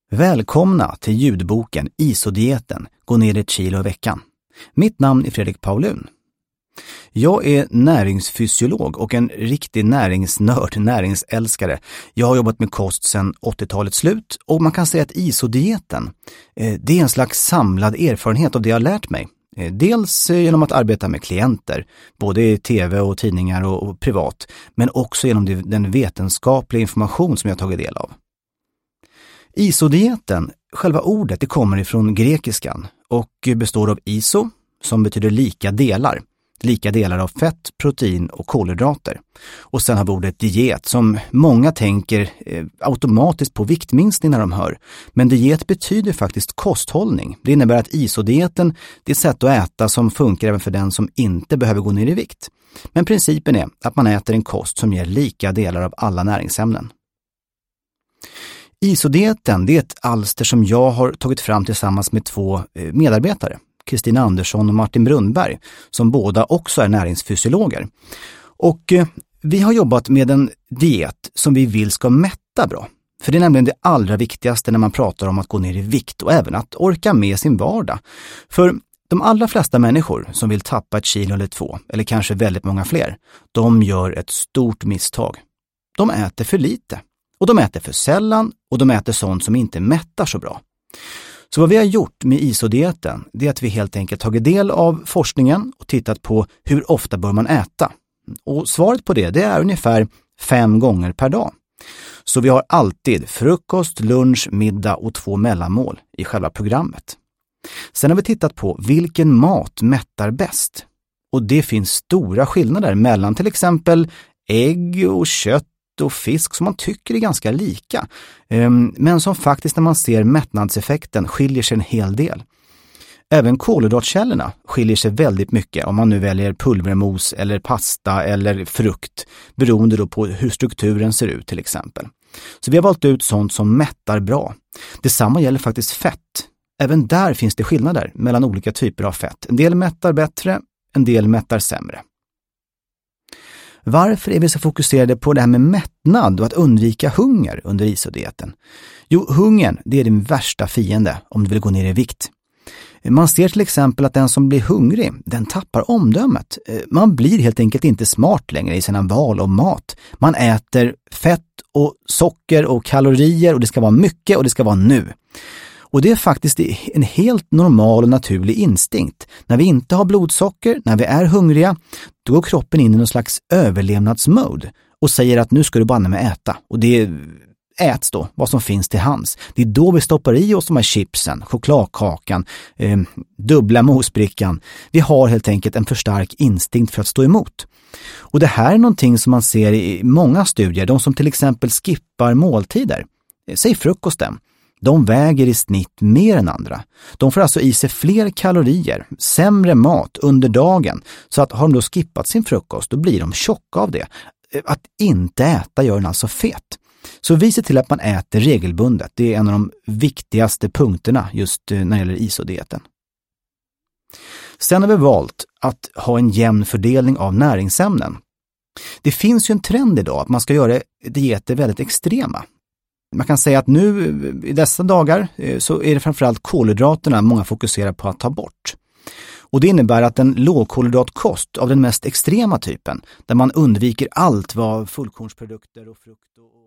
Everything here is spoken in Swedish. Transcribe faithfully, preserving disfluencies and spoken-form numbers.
Välkomna till ljudboken ISO-dieten, gå ner ett kilo i veckan. Mitt namn är Fredrik Paulun. Jag är näringsfysiolog och en riktig näringsnörd, näringsälskare. Jag har jobbat med kost sedan åttiotalets slut och man kan säga att ISO-dieten, det är en slags samlad erfarenhet av det jag har lärt mig. Dels genom att arbeta med klienter, både i tv och tidningar och, och privat, men också genom den vetenskapliga information som jag har tagit del av. ISO-dieten, själva ordet, det kommer ifrån grekiskan och består av iso, som betyder lika delar. Lika delar av fett, protein och kolhydrater. Och sen har vi ordet diet som många tänker eh, automatiskt på viktminskning när de hör. Men diet betyder faktiskt kosthållning. Det innebär att ISO-dieten det är ett sätt att äta som funkar även för den som inte behöver gå ner i vikt. Men principen är att man äter en kost som ger lika delar av alla näringsämnen. ISO-dieten det är ett alster som jag har tagit fram tillsammans med två medarbetare. Kristina Andersson och Martin Brunnberg, som båda också är näringsfysiologer. Och eh, vi har jobbat med en diet som vi vill ska mätta bra. För det är nämligen det allra viktigaste när man pratar om att gå ner i vikt och även att orka med sin vardag. För de allra flesta människor som vill tappa ett kilo eller två, eller kanske väldigt många fler, de gör ett stort misstag. De äter för lite. Och de äter för sällan och de äter sånt som inte mättar så bra. Så vad vi har gjort med ISO-dieten det är att vi helt enkelt tagit del av forskningen och tittat på hur ofta bör man äta. Och svaret på det, det är ungefär fem gånger per dag. Så vi har alltid frukost, lunch, middag och två mellanmål i själva programmet. Sen har vi tittat på vilken mat mättar bäst. Och det finns stora skillnader mellan till exempel ägg och kött och fisk som man tycker är ganska lika, men som faktiskt när man ser mättnadseffekten skiljer sig en hel del. Även kolhydratkällorna skiljer sig väldigt mycket om man nu väljer pulvermos eller pasta eller frukt, beroende då på hur strukturen ser ut till exempel. Så vi har valt ut sånt som mättar bra. Detsamma gäller faktiskt fett. Även där finns det skillnader mellan olika typer av fett. En del mättar bättre, en del mättar sämre. Varför är vi så fokuserade på det här med mättnad och att undvika hunger under ISO-dieten? Jo, hungern det är din värsta fiende om du vill gå ner i vikt. Man ser till exempel att den som blir hungrig, den tappar omdömet. Man blir helt enkelt inte smart längre i sina val av mat. Man äter fett och socker och kalorier och det ska vara mycket och det ska vara nu. Och det är faktiskt en helt normal och naturlig instinkt. När vi inte har blodsocker, när vi är hungriga, då går kroppen in i någon slags överlevnadsmode och säger att nu ska du banne med äta. Och det äts då, vad som finns till hands. Det är då vi stoppar i oss de här chipsen, chokladkakan, eh, dubbla mosbrickan. Vi har helt enkelt en för stark instinkt för att stå emot. Och det här är någonting som man ser i många studier. De som till exempel skippar måltider, säg frukosten. De väger i snitt mer än andra. De får alltså i sig fler kalorier, sämre mat under dagen. Så att har de då skippat sin frukost, då blir de tjocka av det. Att inte äta gör den alltså fet. Så vi ser till att man äter regelbundet. Det är en av de viktigaste punkterna just när det gäller ISO-dieten. Sen har vi valt att ha en jämn fördelning av näringsämnen. Det finns ju en trend idag att man ska göra dieter väldigt extrema. Man kan säga att nu i dessa dagar så är det framförallt kolhydraterna många fokuserar på att ta bort. Och det innebär att en lågkolhydratkost av den mest extrema typen, där man undviker allt vad fullkornsprodukter och frukt och